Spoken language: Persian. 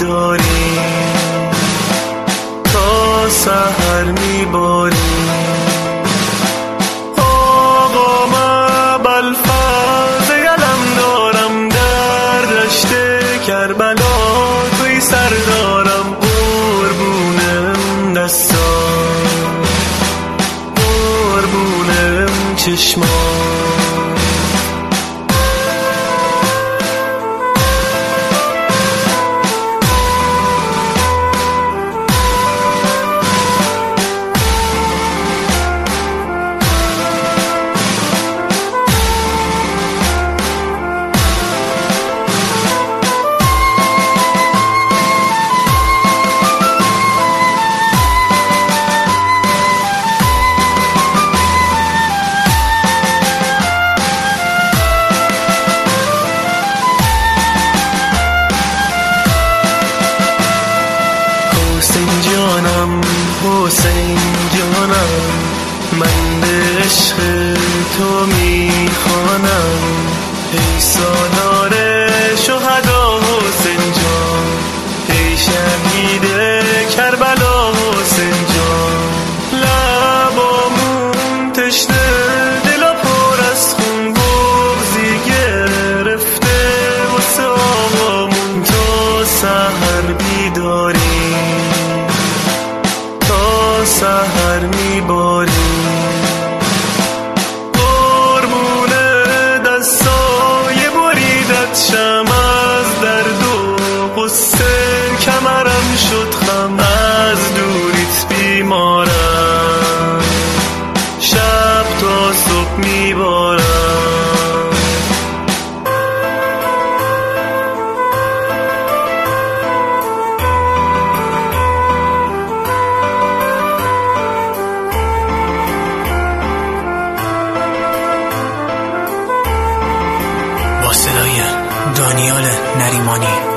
بیداری تا سحر میباری. آقا من بلفظ علم دارم در دشت کربلا، توی سر دارم قربونم دستا، قربونم چشما. حسین جانم، من به عشق تو میخوانم. ای سالار شهدا حسین جان، ای شهید کربلا حسین جان. لبامون تشنه، دلا پر از خون، بغضی گرفته واسه آقامون. تا سحر بیداری سحر میباری، قربون دستای بریدت شم از درد و غصه. کمرم شد خم از دوریت بیمارم، شب تا صبح میبارم. صدای دانیال نریمانی.